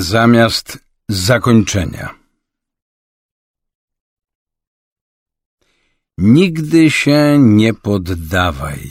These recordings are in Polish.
zamiast zakończenia. Nigdy się nie poddawaj.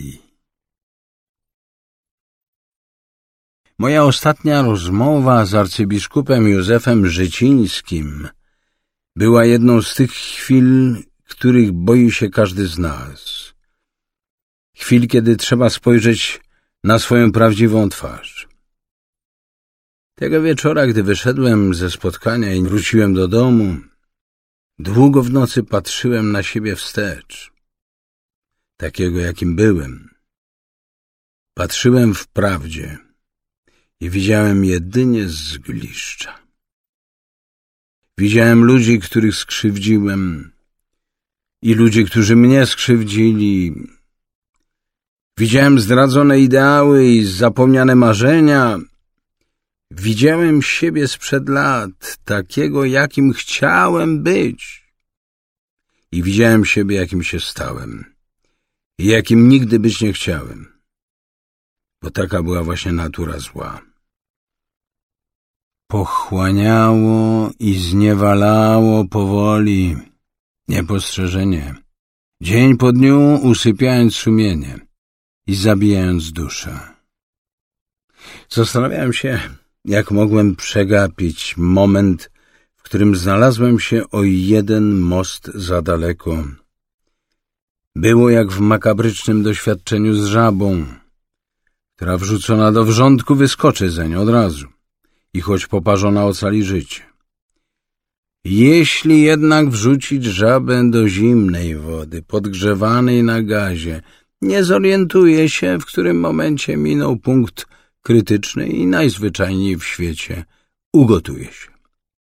Moja ostatnia rozmowa z arcybiskupem Józefem Życińskim była jedną z tych chwil, których boi się każdy z nas. Chwil, kiedy trzeba spojrzeć na swoją prawdziwą twarz. Tego wieczora, gdy wyszedłem ze spotkania i wróciłem do domu, długo w nocy patrzyłem na siebie wstecz, takiego jakim byłem. Patrzyłem w prawdzie i widziałem jedynie zgliszcza. Widziałem ludzi, których skrzywdziłem i ludzi, którzy mnie skrzywdzili. Widziałem zdradzone ideały i zapomniane marzenia. Widziałem siebie sprzed lat, takiego, jakim chciałem być. I widziałem siebie, jakim się stałem. I jakim nigdy być nie chciałem. Bo taka była właśnie natura zła. Pochłaniało i zniewalało powoli, niepostrzeżenie, dzień po dniu usypiając sumienie i zabijając duszę. Zastanawiałem się, jak mogłem przegapić moment, w którym znalazłem się o jeden most za daleko. Było jak w makabrycznym doświadczeniu z żabą, która wrzucona do wrzątku wyskoczy zeń od razu i choć poparzona ocali życie. Jeśli jednak wrzucić żabę do zimnej wody, podgrzewanej na gazie, nie zorientuje się, w którym momencie minął punkt krytyczny i najzwyczajniej w świecie ugotuje się.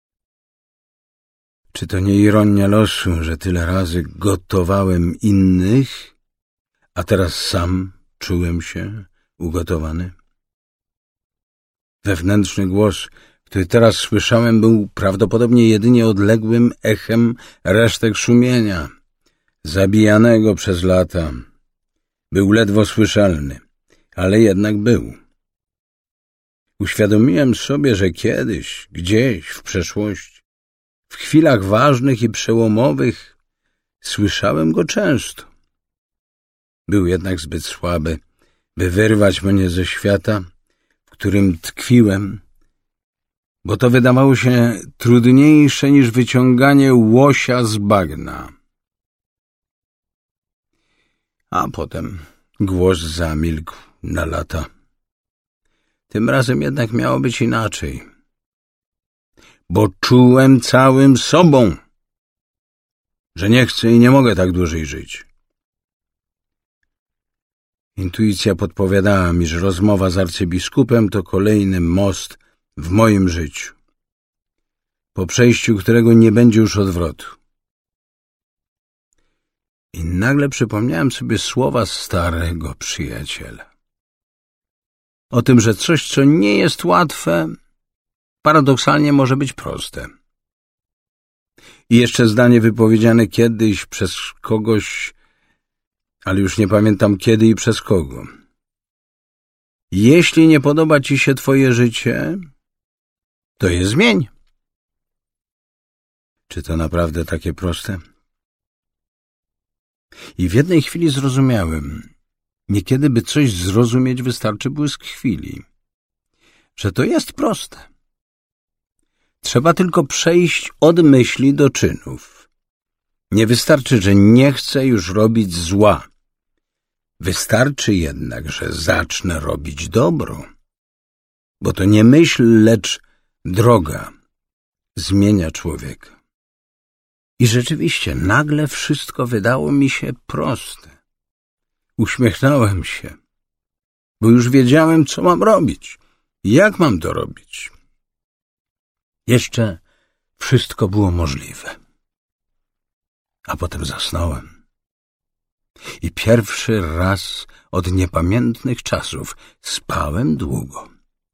Czy to nie ironia losu, że tyle razy gotowałem innych, a teraz sam czułem się ugotowany? Wewnętrzny głos, który teraz słyszałem, był prawdopodobnie jedynie odległym echem resztek szumienia, zabijanego przez lata. Był ledwo słyszalny, ale jednak był. Uświadomiłem sobie, że kiedyś, gdzieś w przeszłości, w chwilach ważnych i przełomowych, słyszałem go często. Był jednak zbyt słaby, by wyrwać mnie ze świata, w którym tkwiłem, bo to wydawało się trudniejsze niż wyciąganie łosia z bagna. A potem głos zamilkł na lata. Tym razem jednak miało być inaczej, bo czułem całym sobą, że nie chcę i nie mogę tak dłużej żyć. Intuicja podpowiadała mi, że rozmowa z arcybiskupem to kolejny most w moim życiu, po przejściu którego nie będzie już odwrotu. I nagle przypomniałem sobie słowa starego przyjaciela. O tym, że coś, co nie jest łatwe, paradoksalnie może być proste. I jeszcze zdanie wypowiedziane kiedyś przez kogoś, ale już nie pamiętam kiedy i przez kogo. Jeśli nie podoba ci się twoje życie, to je zmień. Czy to naprawdę takie proste? I w jednej chwili zrozumiałem, niekiedy by coś zrozumieć wystarczy błysk chwili, że to jest proste. Trzeba tylko przejść od myśli do czynów. Nie wystarczy, że nie chcę już robić zła. Wystarczy jednak, że zacznę robić dobro. Bo to nie myśl, lecz droga zmienia człowieka. I rzeczywiście nagle wszystko wydało mi się proste. Uśmiechnąłem się, bo już wiedziałem, co mam robić, jak mam to robić. Jeszcze wszystko było możliwe. A potem zasnąłem. I pierwszy raz od niepamiętnych czasów spałem długo.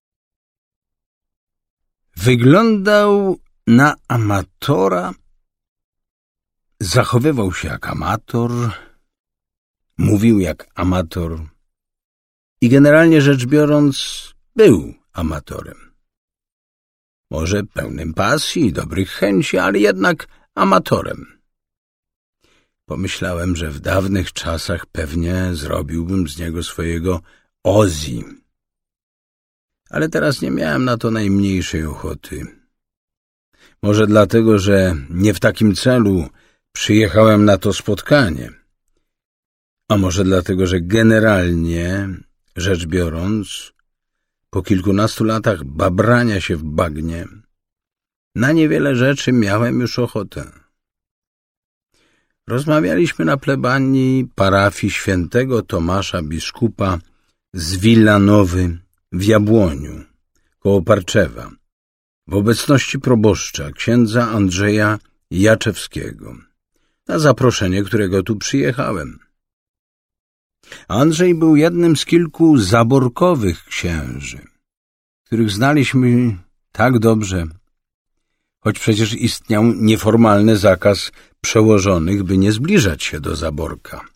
Wyglądał na amatora, zachowywał się jak amator, mówił jak amator i generalnie rzecz biorąc był amatorem. Może pełnym pasji i dobrych chęci, ale jednak amatorem. Pomyślałem, że w dawnych czasach pewnie zrobiłbym z niego swojego Ozzy. Ale teraz nie miałem na to najmniejszej ochoty. Może dlatego, że nie w takim celu przyjechałem na to spotkanie. A może dlatego, że generalnie rzecz biorąc, po kilkunastu latach babrania się w bagnie, na niewiele rzeczy miałem już ochotę. Rozmawialiśmy na plebanii parafii świętego Tomasza biskupa z Villanowy w Jabłoniu, koło Parczewa, w obecności proboszcza, księdza Andrzeja Jaczewskiego, na zaproszenie którego tu przyjechałem. Andrzej był jednym z kilku zaborkowych księży, których znaliśmy tak dobrze, choć przecież istniał nieformalny zakaz przełożonych, by nie zbliżać się do zaborka.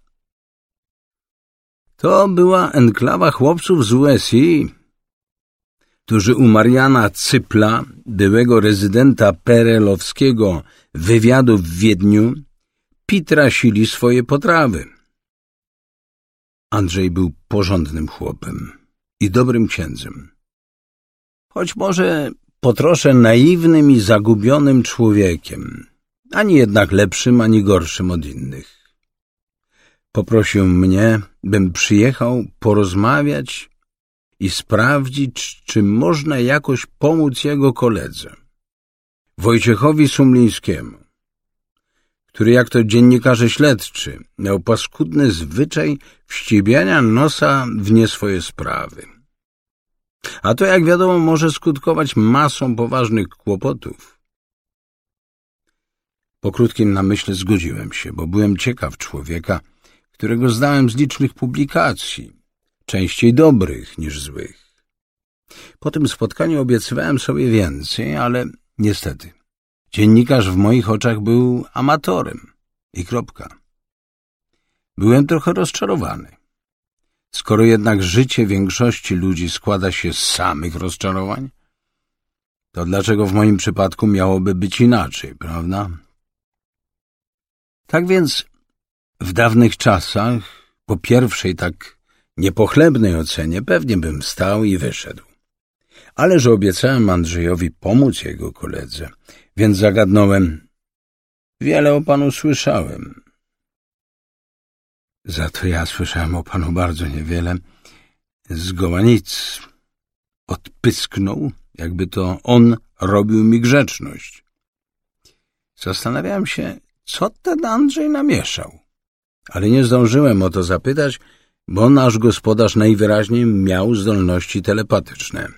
To była enklawa chłopców z USA, którzy u Mariana Cypla, byłego rezydenta perelowskiego wywiadu w Wiedniu, pitrasili swoje potrawy. Andrzej był porządnym chłopem i dobrym księdzem, choć może po trosze naiwnym i zagubionym człowiekiem, ani jednak lepszym, ani gorszym od innych. Poprosił mnie, bym przyjechał porozmawiać i sprawdzić, czy można jakoś pomóc jego koledze, Wojciechowi Sumlińskiemu, który jak to dziennikarze śledczy miał paskudny zwyczaj wścibiania nosa w nie swoje sprawy. A to, jak wiadomo, może skutkować masą poważnych kłopotów. Po krótkim namyśle zgodziłem się, bo byłem ciekaw człowieka, którego znałem z licznych publikacji, częściej dobrych niż złych. Po tym spotkaniu obiecywałem sobie więcej, ale niestety dziennikarz w moich oczach był amatorem i kropka. Byłem trochę rozczarowany. Skoro jednak życie większości ludzi składa się z samych rozczarowań, to dlaczego w moim przypadku miałoby być inaczej, prawda? Tak więc w dawnych czasach, po pierwszej tak niepochlebnej ocenie, pewnie bym wstał i wyszedł. Ale że obiecałem Andrzejowi pomóc jego koledze, więc zagadnąłem: wiele o panu słyszałem. Za to ja słyszałem o panu bardzo niewiele. Zgoła nic. Odpysknął, jakby to on robił mi grzeczność. Zastanawiałem się, co ten Andrzej namieszał, ale nie zdążyłem o to zapytać, bo nasz gospodarz najwyraźniej miał zdolności telepatyczne.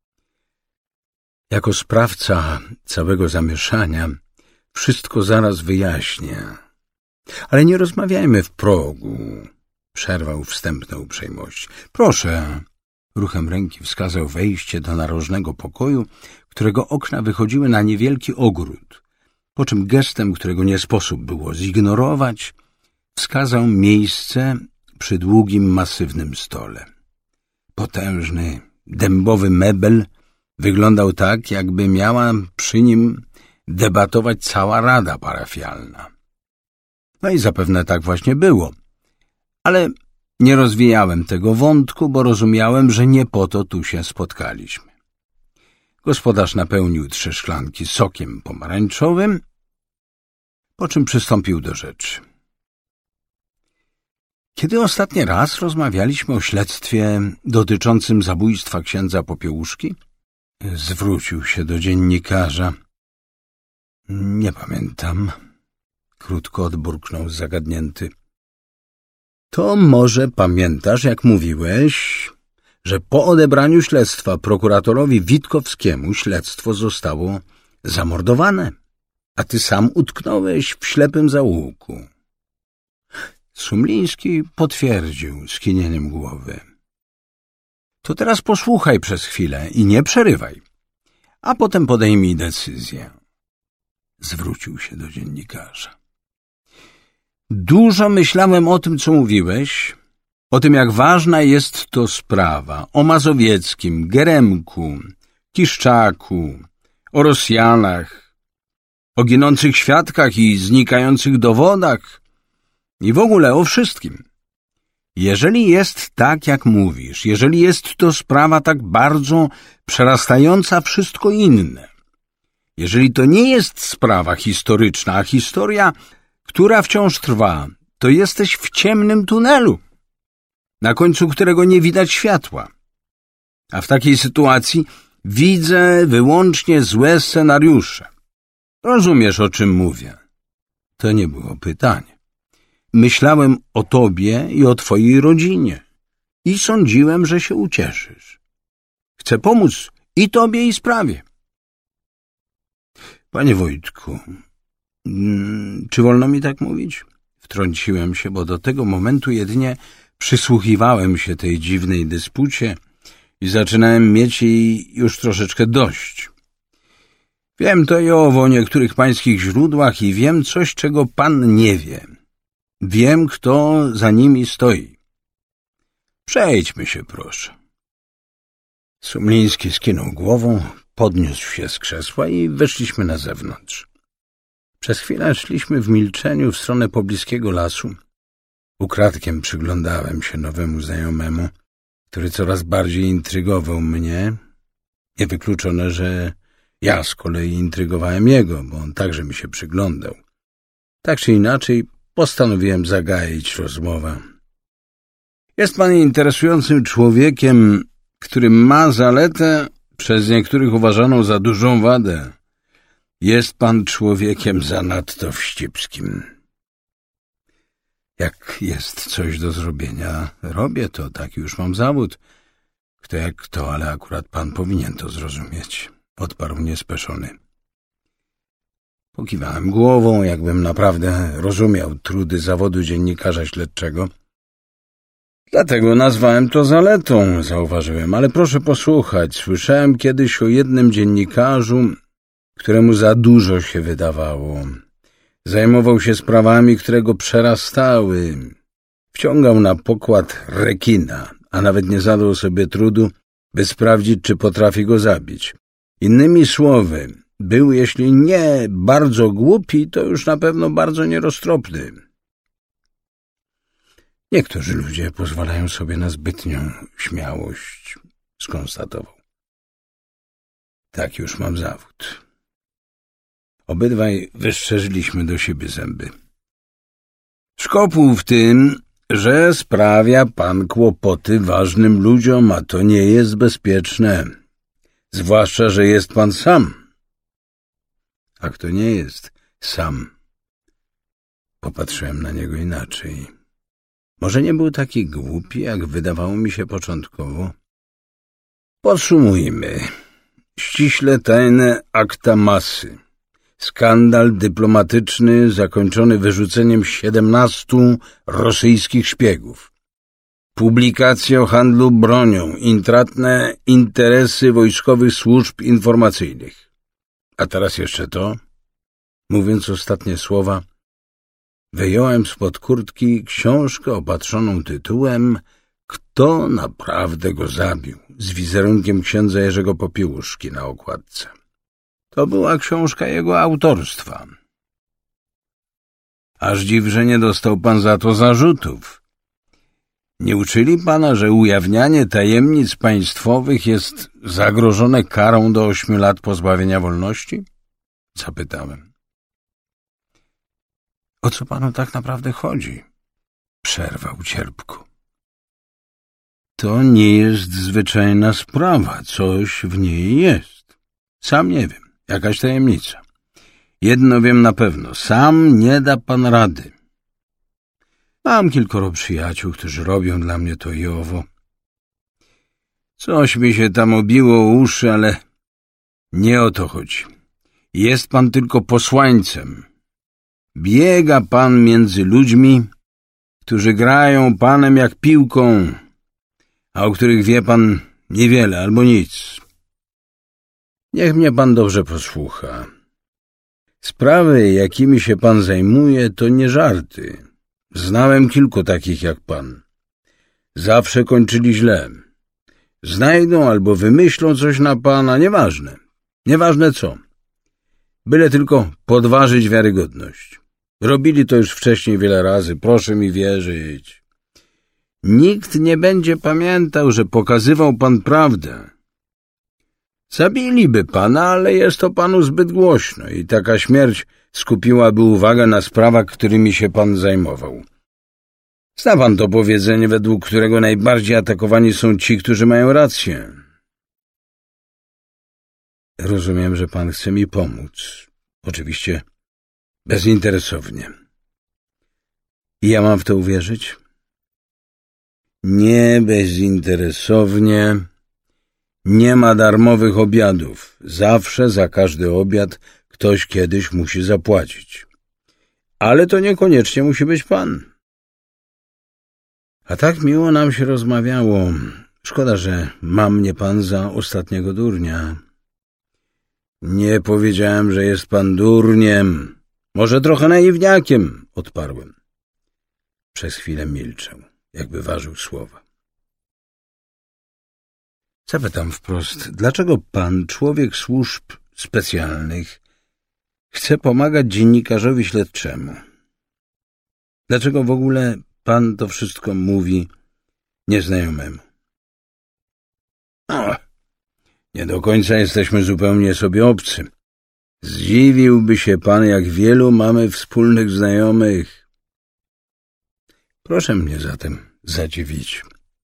Jako sprawca całego zamieszania wszystko zaraz wyjaśnię. Ale nie rozmawiajmy w progu, przerwał wstępne uprzejmości. Proszę. Ruchem ręki wskazał wejście do narożnego pokoju, którego okna wychodziły na niewielki ogród, po czym gestem, którego nie sposób było zignorować, wskazał miejsce przy długim, masywnym stole. Potężny, dębowy mebel wyglądał tak, jakby miała przy nim debatować cała rada parafialna. No i zapewne tak właśnie było. Ale nie rozwijałem tego wątku, bo rozumiałem, że nie po to tu się spotkaliśmy. Gospodarz napełnił 3 szklanki sokiem pomarańczowym, po czym przystąpił do rzeczy. Kiedy ostatni raz rozmawialiśmy o śledztwie dotyczącym zabójstwa księdza Popiełuszki? Zwrócił się do dziennikarza. Nie pamiętam. Krótko odburknął zagadnięty. To może pamiętasz, jak mówiłeś, że po odebraniu śledztwa prokuratorowi Witkowskiemu śledztwo zostało zamordowane, a ty sam utknąłeś w ślepym zaułku. Sumliński potwierdził skinieniem głowy. To teraz posłuchaj przez chwilę i nie przerywaj, a potem podejmij decyzję. Zwrócił się do dziennikarza. Dużo myślałem o tym, co mówiłeś, o tym, jak ważna jest to sprawa, o Mazowieckim, Geremku, Kiszczaku, o Rosjanach, o ginących świadkach i znikających dowodach i w ogóle o wszystkim. Jeżeli jest tak, jak mówisz, jeżeli jest to sprawa tak bardzo przerastająca wszystko inne, jeżeli to nie jest sprawa historyczna, a historia, która wciąż trwa, to jesteś w ciemnym tunelu, na końcu którego nie widać światła. A w takiej sytuacji widzę wyłącznie złe scenariusze. Rozumiesz, o czym mówię? To nie było pytanie. Myślałem o tobie i o twojej rodzinie i sądziłem, że się ucieszysz. Chcę pomóc i tobie, i sprawie. Panie Wojtku, czy wolno mi tak mówić? Wtrąciłem się, bo do tego momentu jedynie przysłuchiwałem się tej dziwnej dyspucie i zaczynałem mieć jej już troszeczkę dość. Wiem to i owo o niektórych pańskich źródłach i wiem coś, czego pan nie wie. Wiem, kto za nimi stoi. Przejdźmy się, proszę. Sumliński skinął głową, podniósł się z krzesła i weszliśmy na zewnątrz. Przez chwilę szliśmy w milczeniu w stronę pobliskiego lasu. Ukradkiem przyglądałem się nowemu znajomemu, który coraz bardziej intrygował mnie. Niewykluczone, że ja z kolei intrygowałem jego, bo on także mi się przyglądał. Tak czy inaczej postanowiłem zagaić rozmowę. Jest pan interesującym człowiekiem, który ma zaletę, przez niektórych uważaną za dużą wadę. Jest pan człowiekiem zanadto wścibskim. Jak jest coś do zrobienia, robię to, taki już mam zawód. Kto jak kto, ale akurat pan powinien to zrozumieć, odparł niespeszony. Pokiwałem głową, jakbym naprawdę rozumiał trudy zawodu dziennikarza śledczego. Dlatego nazwałem to zaletą, zauważyłem, ale proszę posłuchać, słyszałem kiedyś o jednym dziennikarzu, któremu za dużo się wydawało. Zajmował się sprawami, które go przerastały. Wciągał na pokład rekina, a nawet nie zadał sobie trudu, by sprawdzić, czy potrafi go zabić. Innymi słowy, był, jeśli nie bardzo głupi, to już na pewno bardzo nieroztropny. Niektórzy ludzie pozwalają sobie na zbytnią śmiałość, skonstatował. Tak już mam zawód. Obydwaj wyszczerzyliśmy do siebie zęby. Szkopuł w tym, że sprawia pan kłopoty ważnym ludziom, a to nie jest bezpieczne. Zwłaszcza, że jest pan sam. A kto nie jest sam? Popatrzyłem na niego inaczej. Może nie był taki głupi, jak wydawało mi się początkowo? Podsumujmy. Ściśle tajne akta masy. Skandal dyplomatyczny zakończony wyrzuceniem 17 rosyjskich szpiegów. Publikacje o handlu bronią, intratne interesy wojskowych służb informacyjnych. A teraz jeszcze to. Mówiąc ostatnie słowa, wyjąłem spod kurtki książkę opatrzoną tytułem „Kto naprawdę go zabił?” z wizerunkiem księdza Jerzego Popiełuszki na okładce. To była książka jego autorstwa. Aż dziw, że nie dostał pan za to zarzutów. Nie uczyli pana, że ujawnianie tajemnic państwowych jest zagrożone karą do 8 lat pozbawienia wolności? Zapytałem. O co panu tak naprawdę chodzi? Przerwał cierpko. To nie jest zwyczajna sprawa, coś w niej jest. Sam nie wiem, jakaś tajemnica. Jedno wiem na pewno, sam nie da pan rady. Mam kilkoro przyjaciół, którzy robią dla mnie to i owo. Coś mi się tam obiło o uszy, ale nie o to chodzi. Jest pan tylko posłańcem. Biega pan między ludźmi, którzy grają panem jak piłką, a o których wie pan niewiele albo nic. Niech mnie pan dobrze posłucha. Sprawy, jakimi się pan zajmuje, to nie żarty. Znałem kilku takich jak pan. Zawsze kończyli źle. Znajdą albo wymyślą coś na pana, nieważne. Nieważne co. Byle tylko podważyć wiarygodność. Robili to już wcześniej wiele razy, proszę mi wierzyć. Nikt nie będzie pamiętał, że pokazywał pan prawdę. Zabiliby pana, ale jest to panu zbyt głośno i taka śmierć skupiłaby uwagę na sprawach, którymi się pan zajmował. Zna pan to powiedzenie, według którego najbardziej atakowani są ci, którzy mają rację. Rozumiem, że pan chce mi pomóc. Oczywiście bezinteresownie. I ja mam w to uwierzyć? Nie bezinteresownie. Nie ma darmowych obiadów. Zawsze za każdy obiad ktoś kiedyś musi zapłacić. Ale to niekoniecznie musi być pan. A tak miło nam się rozmawiało. Szkoda, że ma mnie pan za ostatniego durnia. Nie powiedziałem, że jest pan durniem. Może trochę naiwniakiem, odparłem. Przez chwilę milczał, jakby ważył słowa. Zapytam wprost, dlaczego pan, człowiek służb specjalnych, chce pomagać dziennikarzowi śledczemu? Dlaczego w ogóle pan to wszystko mówi nieznajomemu? Nie do końca jesteśmy zupełnie sobie obcy. Zdziwiłby się pan, jak wielu mamy wspólnych znajomych. Proszę mnie zatem zadziwić.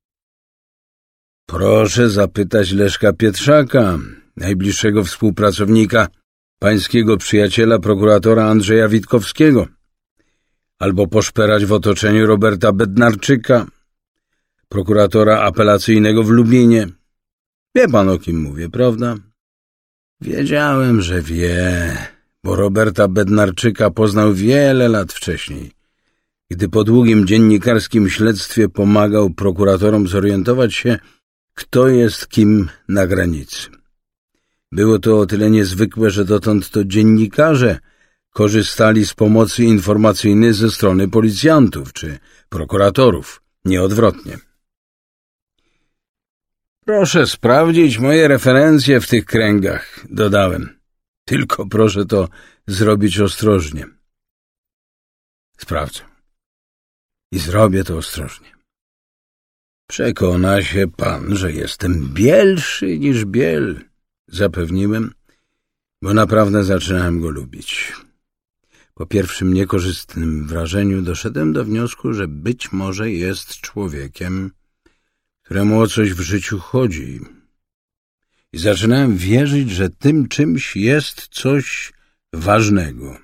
Proszę zapytać Leszka Pietrzaka, najbliższego współpracownika, pańskiego przyjaciela prokuratora Andrzeja Witkowskiego, albo poszperać w otoczeniu Roberta Bednarczyka, prokuratora apelacyjnego w Lublinie. Wie pan, o kim mówię, prawda? Wiedziałem, że wie, bo Roberta Bednarczyka poznał wiele lat wcześniej, gdy po długim dziennikarskim śledztwie pomagał prokuratorom zorientować się, kto jest kim na granicy. Było to o tyle niezwykłe, że dotąd to dziennikarze korzystali z pomocy informacyjnej ze strony policjantów czy prokuratorów, nie odwrotnie. Proszę sprawdzić moje referencje w tych kręgach, dodałem. Tylko proszę to zrobić ostrożnie. Sprawdzę. I zrobię to ostrożnie. Przekona się pan, że jestem bielszy niż biel, zapewniłem, bo naprawdę zaczynałem go lubić. Po pierwszym niekorzystnym wrażeniu doszedłem do wniosku, że być może jest człowiekiem, któremu o coś w życiu chodzi. I zaczynałem wierzyć, że tym czymś jest coś ważnego.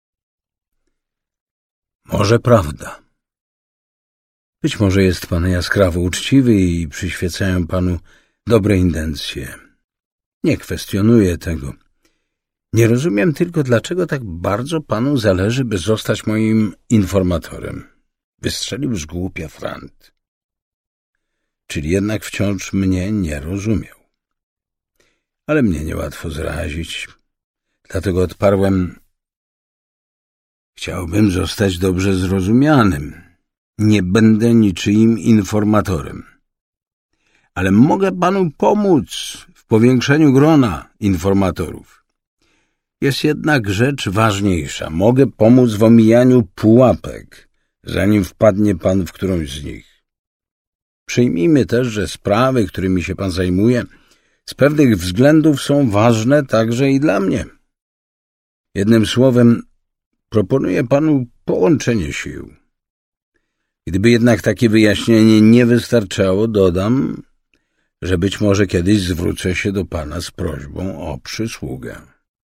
Może prawda. Być może jest pan jaskrawo uczciwy i przyświecają panu dobre intencje. Nie kwestionuję tego. Nie rozumiem tylko, dlaczego tak bardzo panu zależy, by zostać moim informatorem. Wystrzelił z głupia frant. Czyli jednak wciąż mnie nie rozumiał. Ale mnie niełatwo zrazić. Dlatego odparłem: chciałbym zostać dobrze zrozumianym. Nie będę niczyim informatorem. Ale mogę panu pomóc w powiększeniu grona informatorów. Jest jednak rzecz ważniejsza. Mogę pomóc w omijaniu pułapek, zanim wpadnie pan w którąś z nich. Przyjmijmy też, że sprawy, którymi się pan zajmuje, z pewnych względów są ważne także i dla mnie. Jednym słowem, proponuję panu połączenie sił. Gdyby jednak takie wyjaśnienie nie wystarczało, dodam, że być może kiedyś zwrócę się do pana z prośbą o przysługę.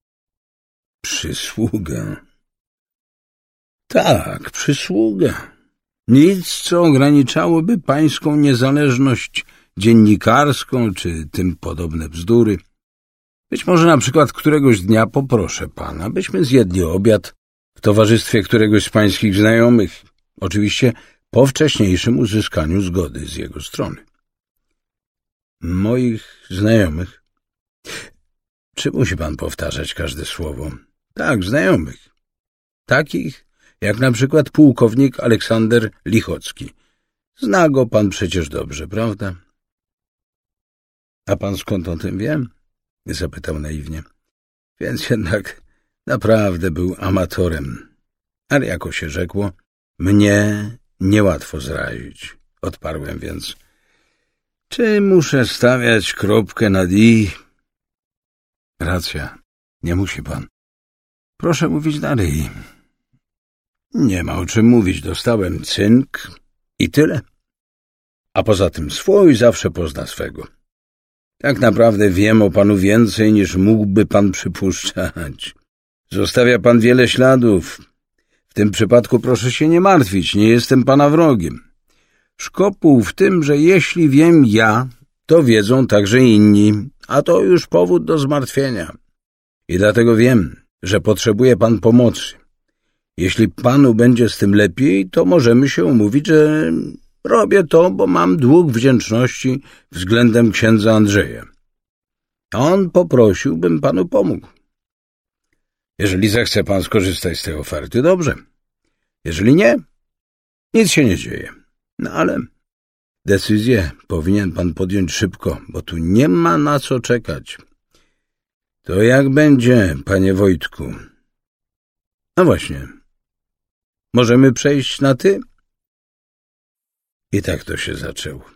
Przysługę? Tak, przysługę. Nic, co ograniczałoby pańską niezależność dziennikarską czy tym podobne bzdury. Być może na przykład któregoś dnia poproszę pana, byśmy zjedli obiad w towarzystwie któregoś z pańskich znajomych. Oczywiście po wcześniejszym uzyskaniu zgody z jego strony. Moich znajomych? Czy musi pan powtarzać każde słowo? Tak, znajomych. Takich jak na przykład pułkownik Aleksander Lichocki. Zna go pan przecież dobrze, prawda? A pan skąd o tym wie? Zapytał naiwnie. Więc jednak Naprawdę był amatorem, ale jako się rzekło, mnie niełatwo zrazić. Odparłem więc. Czy muszę stawiać kropkę nad i? Racja, nie musi pan. Proszę mówić dalej. Nie ma o czym mówić, dostałem cynk i tyle. A poza tym swój zawsze pozna swego. Tak naprawdę wiem o panu więcej, niż mógłby pan przypuszczać. Zostawia pan wiele śladów. W tym przypadku proszę się nie martwić, nie jestem pana wrogiem. Szkopuł w tym, że jeśli wiem ja, to wiedzą także inni, a to już powód do zmartwienia. I dlatego wiem, że potrzebuje pan pomocy. Jeśli panu będzie z tym lepiej, to możemy się umówić, że robię to, bo mam dług wdzięczności względem księdza Andrzeja. On poprosił, bym panu pomógł. Jeżeli zechce pan skorzystać z tej oferty, dobrze. Jeżeli nie, nic się nie dzieje. No ale decyzję powinien pan podjąć szybko, bo tu nie ma na co czekać. To jak będzie, panie Wojtku? No właśnie, możemy przejść na ty? I tak to się zaczęło.